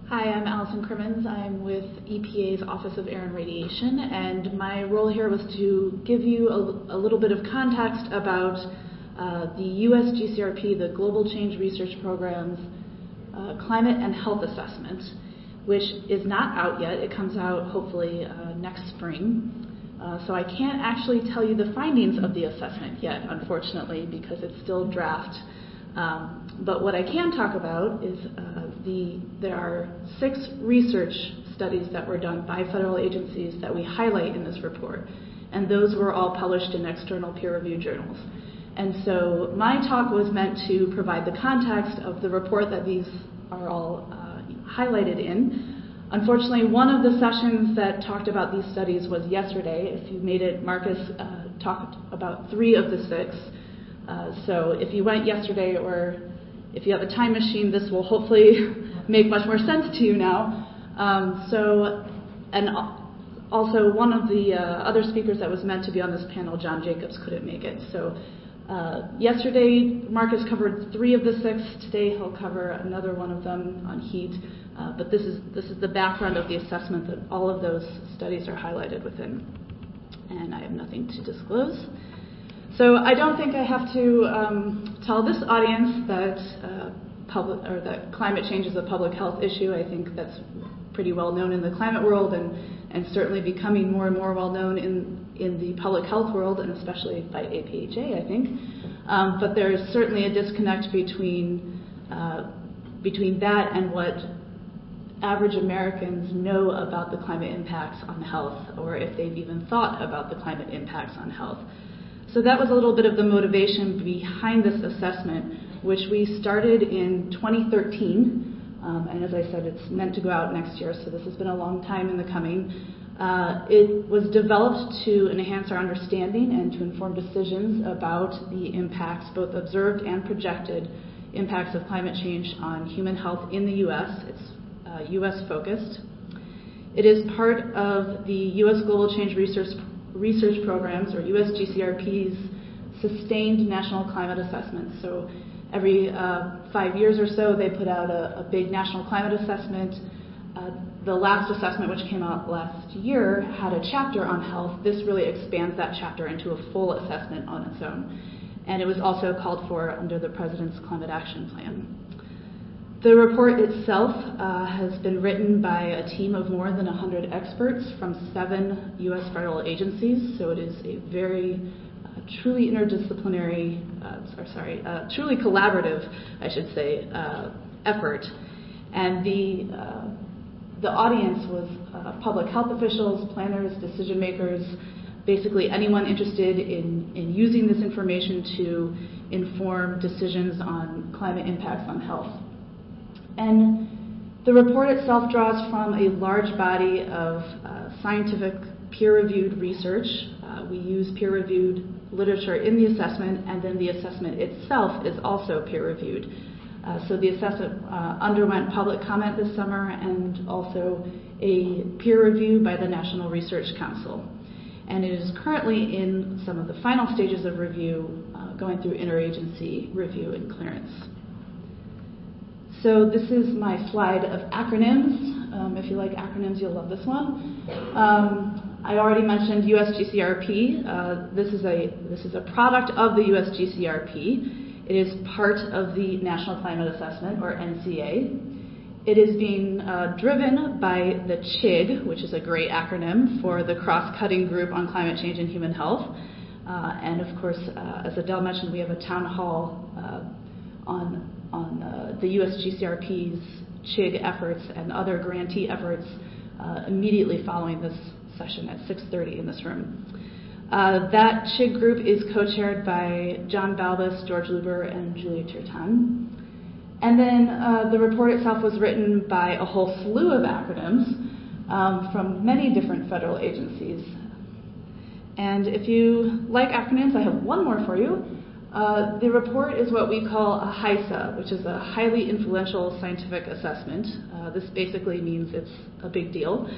Hi, I'm Allison Crimmins. I'm with EPA's Office of Air and Radiation, and my role here was to give you a little bit of context about the US GCRP, the Global Change Research Program's Climate and Health Assessment, which is not out yet. It comes out hopefully next spring. So I can't actually tell you the findings of the assessment yet, unfortunately, because it's still draft. But what I can talk about is there are 6 research studies that were done by federal agencies that we highlight in this report, and those were all published in external peer-reviewed journals. And so my talk was meant to provide the context of the report that these are all highlighted in. Unfortunately, one of the sessions that talked about these studies was yesterday. If you made it, Marcus talked about 3 of the 6. So if you went yesterday, or if you have a time machine, this will hopefully make much more sense to you now. And also one of the other speakers that was meant to be on this panel, John Jacobs, couldn't make it. So yesterday, Marcus covered 3 of the 6. Today, he'll cover another one of them on heat. But this is the background of the assessment that all of those studies are highlighted within. And I have nothing to disclose. So I don't think I have to tell this audience that that climate change is a public health issue. I think that's pretty well known in the climate world, and certainly becoming more and more well known in the public health world, and especially by APHA, I think. But there is certainly a disconnect between that and what average Americans know about the climate impacts on health, or if they've even thought about the climate impacts on health. So that was a little bit of the motivation behind this assessment, which we started in 2013. And as I said, it's meant to go out next year, so this has been a long time in the coming. It was developed to enhance our understanding and to inform decisions about the impacts, both observed and projected impacts of climate change on human health in the U.S. It's U.S. focused. It is part of the U.S. Global Change Research Programs, or US GCRP's sustained national climate assessments. So every 5 years or so, they put out a big national climate assessment. The last assessment, which came out last year, had a chapter on health. This really expands that chapter into a full assessment on its own. And it was also called for under the President's Climate Action Plan. The report itself has been written by a team of more than 100 experts from 7 U.S. federal agencies, so it is a very truly interdisciplinary, truly collaborative, I should say, effort. And the audience was public health officials, planners, decision makers, basically anyone interested in using this information to inform decisions on climate impacts on health. And the report itself draws from a large body of scientific peer-reviewed research. We use peer-reviewed literature in the assessment, and then the assessment itself is also peer-reviewed. So the assessment underwent public comment this summer and also a peer review by the National Research Council. And it is currently in some of the final stages of review, going through interagency review and clearance. So this is my slide of acronyms. If you like acronyms, you'll love this one. I already mentioned USGCRP. This is a product of the USGCRP. It is part of the National Climate Assessment, or NCA. It is being driven by the CHIG, which is a great acronym for the Cross-Cutting Group on Climate Change and Human Health. And of course, as Adele mentioned, we have a town hall on the USGCRP's CHIG efforts and other grantee efforts immediately following this session at 6:30 in this room. That CHIG group is co-chaired by John Balbus, George Luber, and Julia Turtan. And then the report itself was written by a whole slew of acronyms from many different federal agencies. And if you like acronyms, I have one more for you. The report is what we call a HISA, which is a highly influential scientific assessment. This basically means it's a big deal.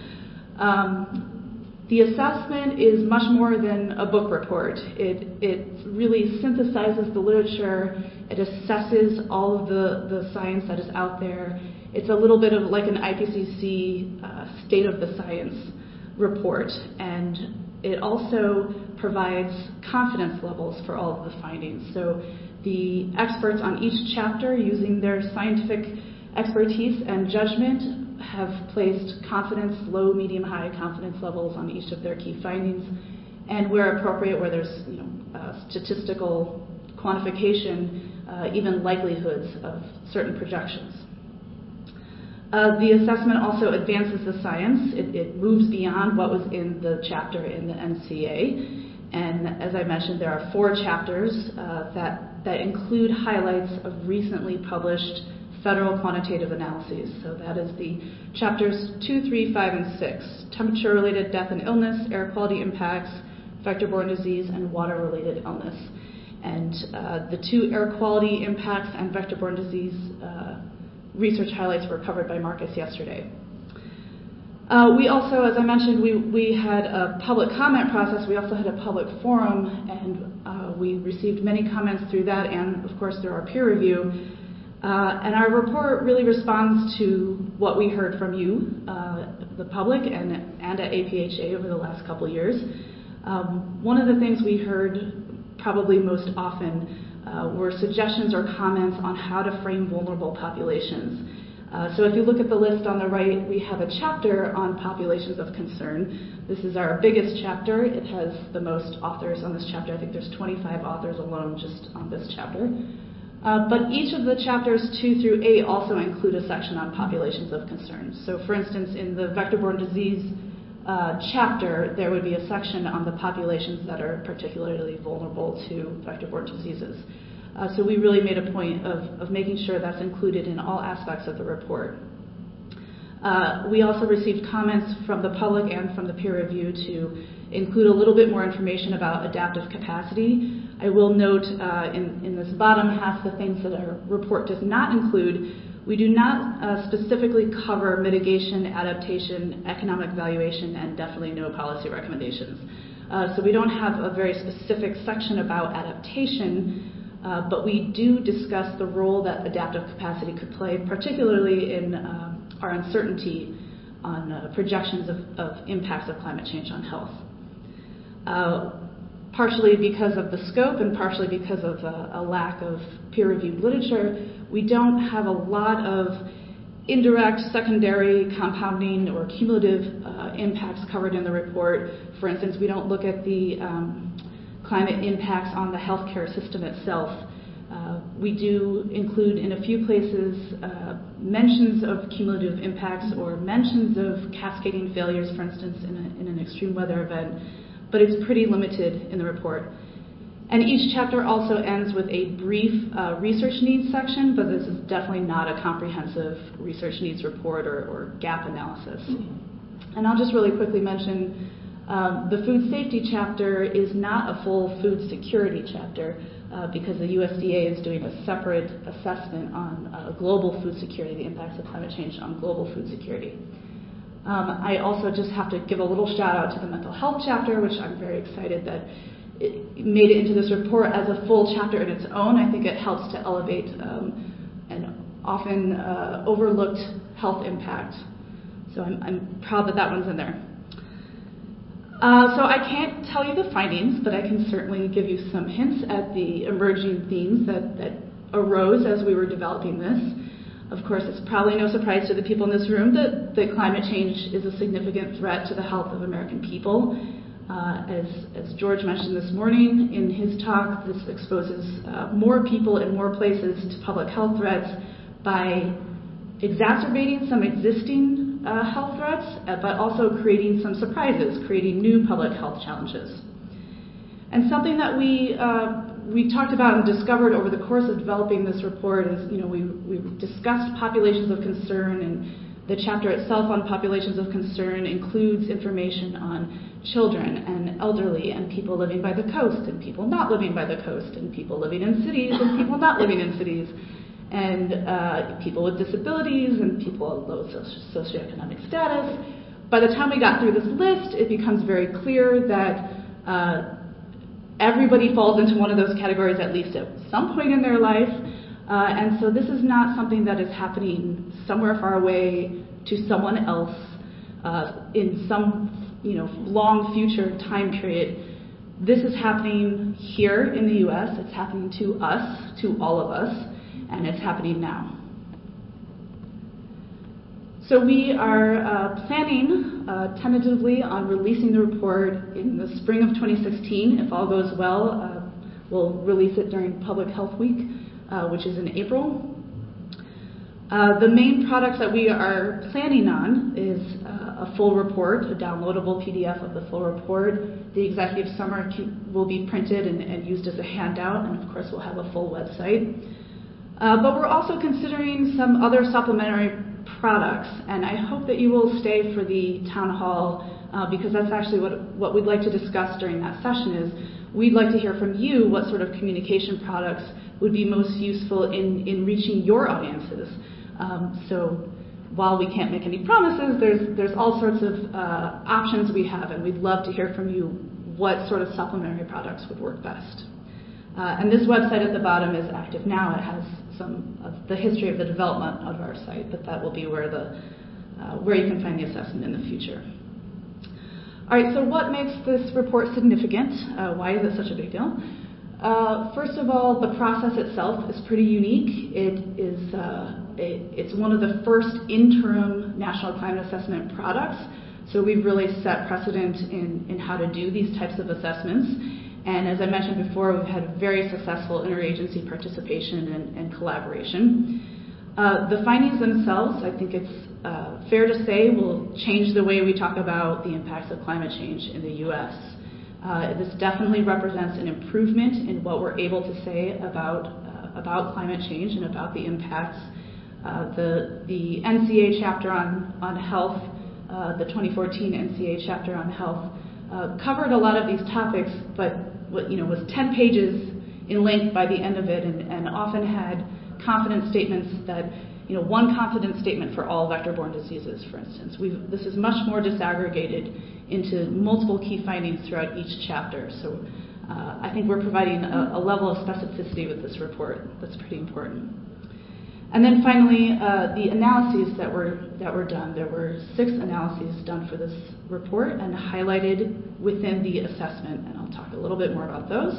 The assessment is much more than a book report. It really synthesizes the literature. It assesses all of the science that is out there. It's a little bit of like an IPCC State of the Science report, and it also provides confidence levels for all of the findings. So the experts on each chapter, using their scientific expertise and judgment, have placed confidence, low, medium, high confidence levels on each of their key findings, and where appropriate, where there's statistical quantification, even likelihoods of certain projections. The assessment also advances the science. It moves beyond what was in the chapter in the NCA. And as I mentioned, there are 4 chapters that include highlights of recently published federal quantitative analyses. So that is the chapters 2, 3, 5, and 6, temperature-related death and illness, air quality impacts, vector-borne disease, and water-related illness. And the 2 air quality impacts and vector-borne disease research highlights were covered by Marcus yesterday. We also, as I mentioned, we had a public comment process. We also had a public forum, and we received many comments through that, and of course through our peer review. And our report really responds to what we heard from you, the public, and at APHA over the last couple of years. One of the things we heard probably most often were suggestions or comments on how to frame vulnerable populations. So if you look at the list on the right, we have a chapter on populations of concern. This is our biggest chapter. It has the most authors on this chapter. I think there's 25 authors alone just on this chapter. But each of the chapters 2 through 8 also include a section on populations of concern. So for instance, in the vector-borne disease chapter, there would be a section on the populations that are particularly vulnerable to vector-borne diseases. So we really made a point of making sure that's included in all aspects of the report. We also received comments from the public and from the peer review to include a little bit more information about adaptive capacity. I will note in this bottom half the things that our report does not include. We do not specifically cover mitigation, adaptation, economic valuation, and definitely no policy recommendations. So we don't have a very specific section about adaptation, but we do discuss the role that adaptive capacity could play, particularly in our uncertainty on projections of impacts of climate change on health. Partially because of the scope and partially because of a lack of peer-reviewed literature, we don't have a lot of indirect, secondary, compounding, or cumulative impacts covered in the report. For instance, we don't look at the climate impacts on the healthcare system itself. We do include in a few places mentions of cumulative impacts or mentions of cascading failures, for instance, in an extreme weather event, but it's pretty limited in the report. And each chapter also ends with a brief research needs section, but this is definitely not a comprehensive research needs report or gap analysis. And I'll just really quickly mention the food safety chapter is not a full food security chapter because the USDA is doing a separate assessment on global food security, the impacts of climate change on global food security. I also just have to give a little shout out to the mental health chapter, which I'm very excited that it made it into this report as a full chapter in its own. I think it helps to elevate an often overlooked health impact. So I'm proud that that one's in there. So I can't tell you the findings, but I can certainly give you some hints at the emerging themes that arose as we were developing this. Of course, it's probably no surprise to the people in this room that climate change is a significant threat to the health of American people. As George mentioned this morning in his talk, this exposes more people in more places to public health threats by exacerbating some existing health threats, but also creating some surprises, creating new public health challenges. And something that we talked about and discovered over the course of developing this report is, we discussed populations of concern, and the chapter itself on populations of concern includes information on children and elderly and people living by the coast and people not living by the coast and people living in cities and people not living in cities and people with disabilities and people of low socioeconomic status. By the time we got through this list, it becomes very clear that everybody falls into one of those categories at least at some point in their life. And so this is not something that is happening somewhere far away to someone else in some long future time period. This is happening here in the U.S. It's happening to us, to all of us, and it's happening now. So we are planning tentatively on releasing the report in the spring of 2016. If all goes well, we'll release it during Public Health Week, which is in April. The main products that we are planning on is a full report, a downloadable PDF of the full report. The executive summary will be printed and used as a handout, and of course we'll have a full website. But we're also considering some other supplementary products, and I hope that you will stay for the town hall because that's actually what we'd like to discuss during that session is we'd like to hear from you what sort of communication products would be most useful in reaching your audiences. So while we can't make any promises, there's all sorts of options we have, and we'd love to hear from you what sort of supplementary products would work best. And this website at the bottom is active now. It has some of the history of the development of our site, but that will be where you can find the assessment in the future. All right, so what makes this report significant? Why is it such a big deal? First of all, the process itself is pretty unique. It's one of the first interim national climate assessment products, so we've really set precedent in how to do these types of assessments. And as I mentioned before, we've had very successful interagency participation and collaboration. The findings themselves, I think it's fair to say, will change the way we talk about the impacts of climate change in the U.S. This definitely represents an improvement in what we're able to say about climate change and about the impacts. The NCA chapter on health, the 2014 NCA chapter on health, covered a lot of these topics, but was 10 pages in length by the end of it, and often had confidence statements that, one confidence statement for all vector-borne diseases, for instance. This is much more disaggregated into multiple key findings throughout each chapter. So I think we're providing a level of specificity with this report that's pretty important. And then finally, the analyses that were done. There were 6 analyses done for this report and highlighted within the assessment, and I'll talk a little bit more about those.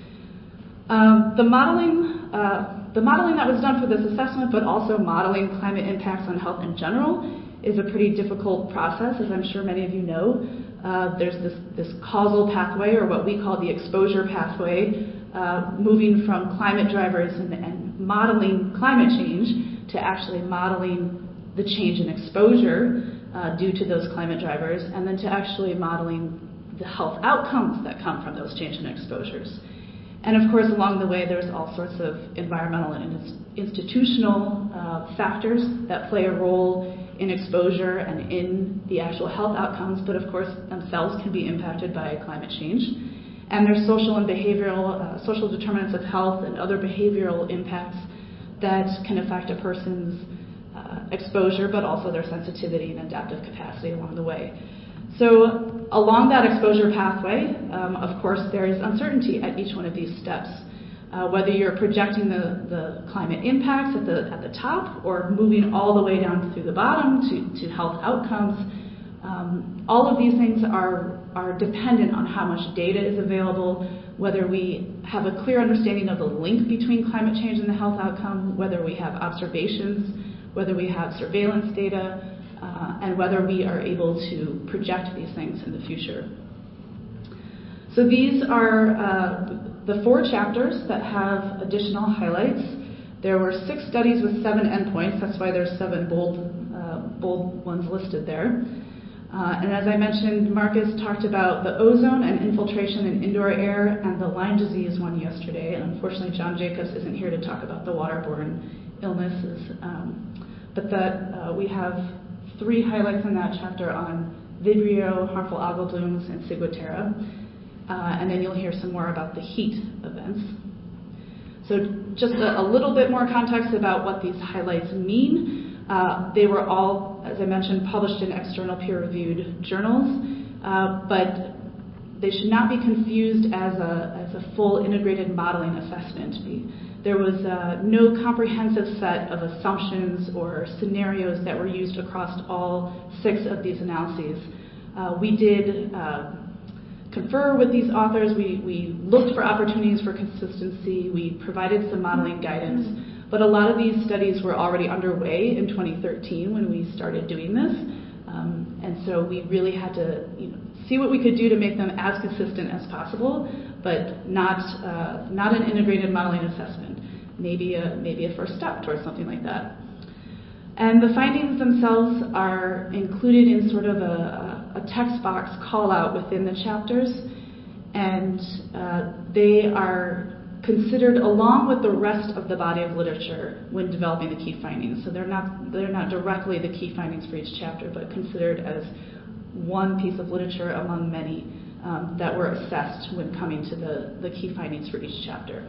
The modeling that was done for this assessment, but also modeling climate impacts on health in general, is a pretty difficult process, as I'm sure many of you know. There's this causal pathway, or what we call the exposure pathway, moving from climate drivers and modeling climate change to actually modeling the change in exposure due to those climate drivers, and then to actually modeling the health outcomes that come from those change in exposures. And of course, along the way, there's all sorts of environmental and institutional factors that play a role in exposure and in the actual health outcomes, but of course themselves can be impacted by climate change. And there's social and behavioral, social determinants of health and other behavioral impacts that can affect a person's exposure, but also their sensitivity and adaptive capacity along the way. So along that exposure pathway, of course, there is uncertainty at each one of these steps. Whether you're projecting the climate impacts at the top or moving all the way down through the bottom to health outcomes, all of these things are dependent on how much data is available, whether we have a clear understanding of the link between climate change and the health outcome, whether we have observations, whether we have surveillance data, and whether we are able to project these things in the future. So these are the 4 chapters that have additional highlights. There were 6 studies with 7 endpoints. That's why there's 7 bold ones listed there. And as I mentioned, Marcus talked about the ozone and infiltration in indoor air and the Lyme disease one yesterday. And unfortunately, John Jacobs isn't here to talk about the waterborne illnesses. But we have 3 highlights in that chapter on Vibrio, harmful algal blooms, and Ciguatera. And then you'll hear some more about the heat events. So just a little bit more context about what these highlights mean. They were all, as I mentioned, published in external peer-reviewed journals. But they should not be confused as a full integrated modeling assessment. There was no comprehensive set of assumptions or scenarios that were used across all 6 of these analyses. We did confer with these authors. We looked for opportunities for consistency. We provided some modeling guidance. But a lot of these studies were already underway in 2013 when we started doing this. And so we really had to see what we could do to make them as consistent as possible, but not an integrated modeling assessment. Maybe a first step towards something like that. And the findings themselves are included in sort of a text box call out within the chapters, and they are considered along with the rest of the body of literature when developing the key findings. So they're not directly the key findings for each chapter, but considered as one piece of literature among many that were assessed when coming to the key findings for each chapter.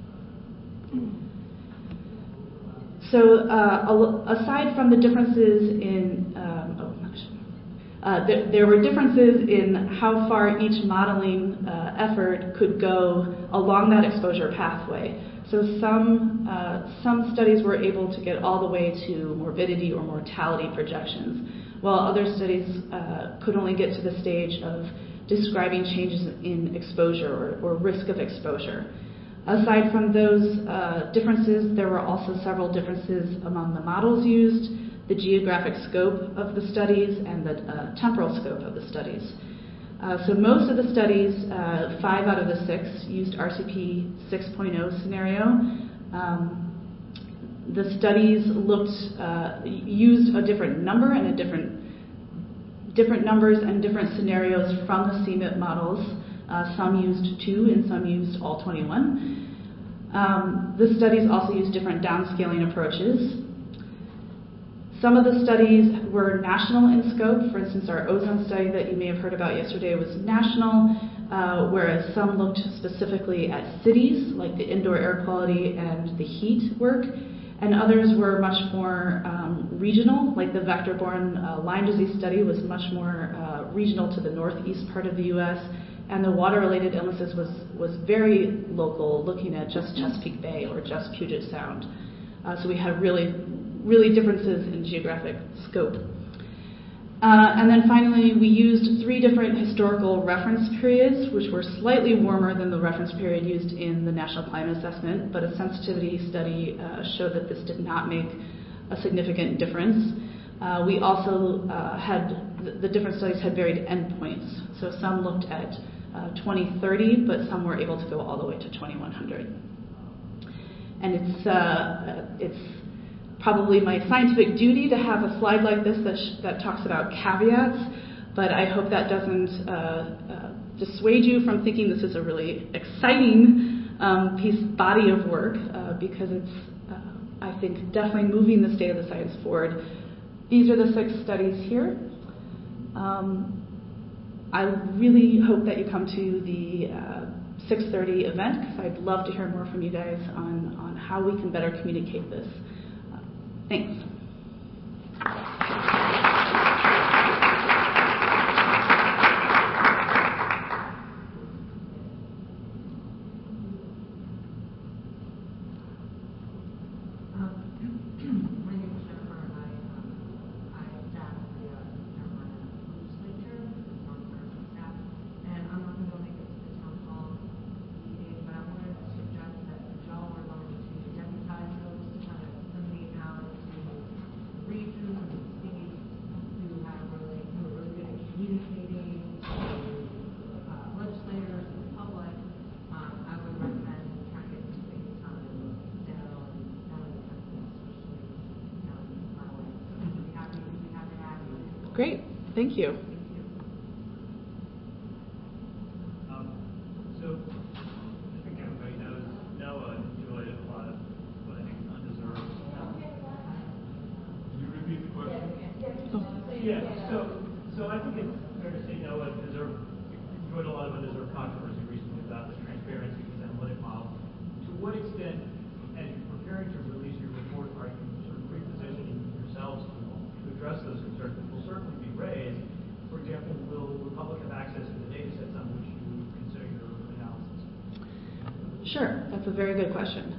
So aside from the differences in, there were differences in how far each modeling effort could go along that exposure pathway. So some studies were able to get all the way to morbidity or mortality projections, while other studies could only get to the stage of describing changes in exposure or risk of exposure. Aside from those differences, there were also several differences among the models used, the geographic scope of the studies, and the temporal scope of the studies. So most of the studies, 5 out of the 6, used RCP 6.0 scenario. The studies used a different number and different numbers and different scenarios from the CMIP models. Some used 2 and some used all 21. The studies also used different downscaling approaches. Some of the studies were national in scope. For instance, our ozone study that you may have heard about yesterday was national, whereas some looked specifically at cities, like the indoor air quality and the heat work, and others were much more regional, like the vector-borne Lyme disease study was much more regional to the northeast part of the U.S., and the water-related illnesses was very local, looking at just Chesapeake Bay or just Puget Sound. So we had really differences in geographic scope. And then finally, we used 3 different historical reference periods, which were slightly warmer than the reference period used in the National Climate Assessment, but a sensitivity study showed that this did not make a significant difference. We also the different studies had varied endpoints. So some looked at 2030, but some were able to go all the way to 2100. And it's probably my scientific duty to have a slide like this that talks about caveats, but I hope that doesn't dissuade you from thinking this is a really exciting body of work, because it's, I think, definitely moving the state of the science forward. These are the 6 studies here. I really hope that you come to the 6:30 event, because I'd love to hear more from you guys on how we can better communicate this. Thanks. Great, thank you. So, I think everybody knows Noah enjoyed a lot of what I think is undeserved. Can you repeat the question? Yeah, so I think it's fair to say Noah enjoyed a lot of undeserved controversy recently about the transparency of his analytic model. To what extent, as you're preparing to release your report, are you sort of repositioning yourselves to address those concerns, which will certainly be raised? For example, will the public have access to the data sets on which you Sure, that's a very good question.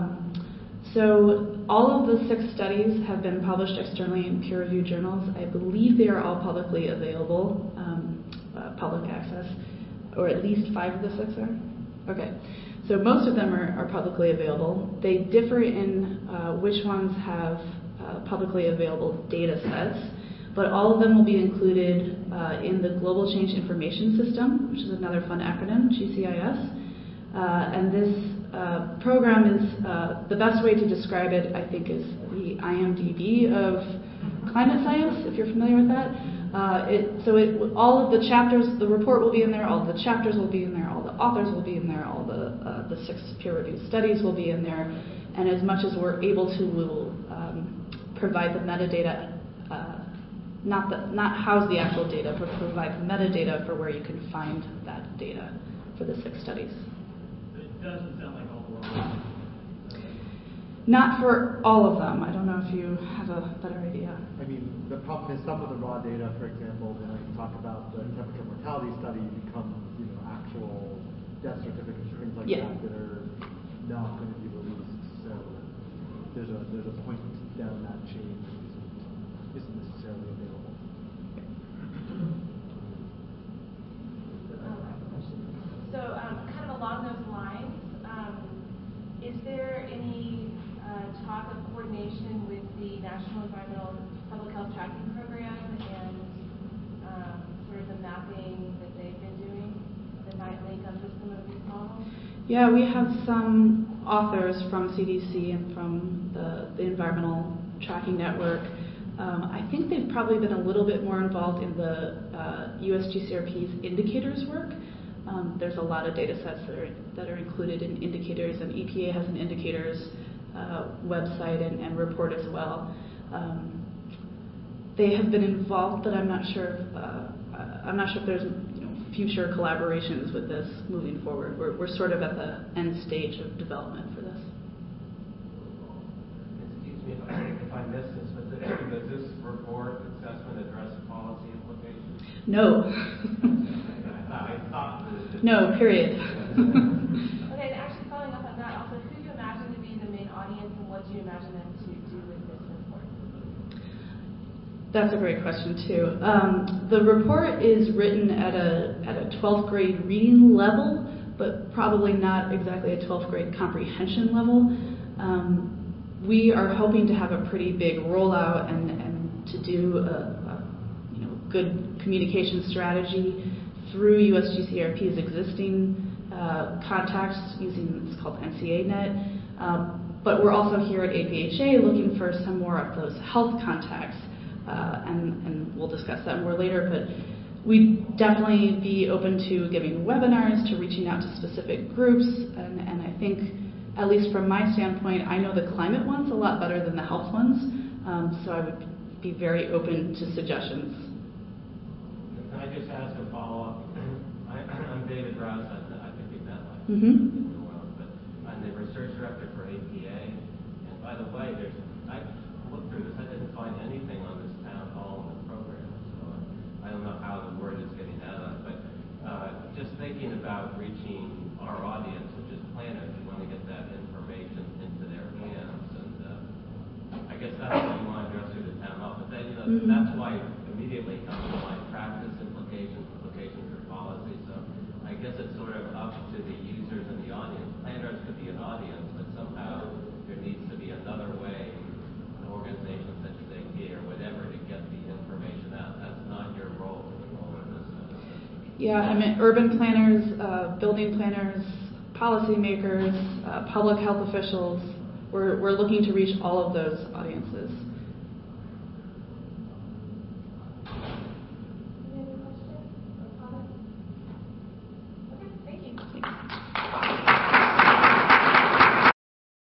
So all of the 6 studies have been published externally in peer-reviewed journals. I believe they are all publicly available, public access, or at least 5 of the 6 are. Okay, so most of them are publicly available. They differ in which ones have publicly available data sets, but all of them will be included in the Global Change Information System, which is another fun acronym, GCIS. And this program is, the best way to describe it, I think, is the IMDb of climate science, if you're familiar with that. All of the chapters, the report will be in there, all of the chapters will be in there, all the authors will be in there, all the 6 peer-reviewed studies will be in there, and as much as we're able to, we will provide the metadata, not house the actual data, but provide the metadata for where you can find that data for the 6 studies. It doesn't sound like all the world. Not for all of them. I don't know if you have a better idea. I mean, the problem is some of the raw data, for example, when I talk about the temperature mortality study, become actual death certificates, things like that are not going to be released. So there's a point down that chain that isn't necessarily available. So kind of along those lines, is there any talk of coordination with the National Environmental Public Health Tracking Program and sort of the mapping that they've been doing that might link up with some of these models? Yeah, we have some authors from CDC and from the Environmental Tracking Network. I think they've probably been a little bit more involved in the USGCRP's indicators work. There's a lot of data sets that are included in indicators, and EPA has an indicators website and report as well. They have been involved, but I'm not sure if there's future collaborations with this moving forward. We're sort of at the end stage of development for this. Excuse me if I missed this, but does this report assessment address policy implications? No. I thought that. No, period. Okay, and actually following up on that, also, who do you imagine to be the main audience, and what do you imagine them to do with this report? That's a great question too. The report is written at a 12th grade reading level, but probably not exactly a 12th grade comprehension level. We are hoping to have a pretty big rollout and to do a good communication strategy through USGCRP's existing contacts using, it's called NCANet. But we're also here at APHA looking for some more of those health contacts, and we'll discuss that more later. But we'd definitely be open to giving webinars, to reaching out to specific groups, and I think, at least from my standpoint, I know the climate ones a lot better than the health ones, so I would be very open to suggestions. Can I just ask a follow-up? I'm David Rouse. I think we've met like Mm-hmm. but I'm the research director for APA. And by the way, I looked through this. I didn't find anything on this town hall in the program, so I don't know how the word is getting out. But just thinking about reaching our audience, which is planners, we want to get that information into their hands, and I guess that's what you want to address through the town hall. But then that's why immediately comes to mind practice implications for policy. So I guess it's sort of up to the users and the audience. Planners could be an audience, but somehow there needs to be another way, an organization such as APA or whatever, to get the information out. That's not your role. The role of this. Yeah, I mean, urban planners, building planners, policymakers, public health officials. We're looking to reach all of those audiences.